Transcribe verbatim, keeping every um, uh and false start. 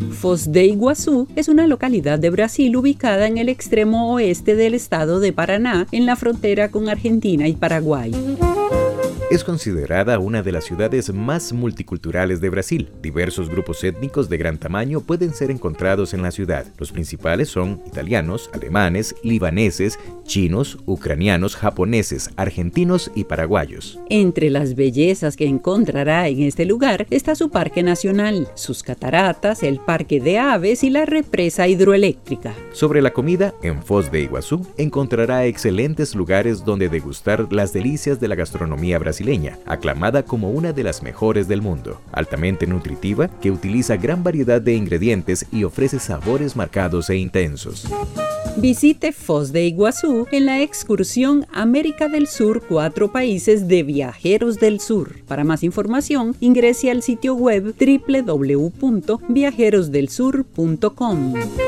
Foz de Iguazú es una localidad de Brasil ubicada en el extremo oeste del estado de Paraná, en la frontera con Argentina y Paraguay. Es considerada una de las ciudades más multiculturales de Brasil. Diversos grupos étnicos de gran tamaño pueden ser encontrados en la ciudad. Los principales son italianos, alemanes, libaneses, chinos, ucranianos, japoneses, argentinos y paraguayos. Entre las bellezas que encontrará en este lugar está su parque nacional, sus cataratas, el parque de aves y la represa hidroeléctrica. Sobre la comida, en Foz de Iguazú encontrará excelentes lugares donde degustar las delicias de la gastronomía brasileña. brasileña, aclamada como una de las mejores del mundo, altamente nutritiva, que utiliza gran variedad de ingredientes y ofrece sabores marcados e intensos. Visite Foz de Iguazú en la excursión América del Sur, cuatro países de Viajeros del Sur. Para más información, ingrese al sitio web doble u doble u doble u punto viajeros del sur punto com.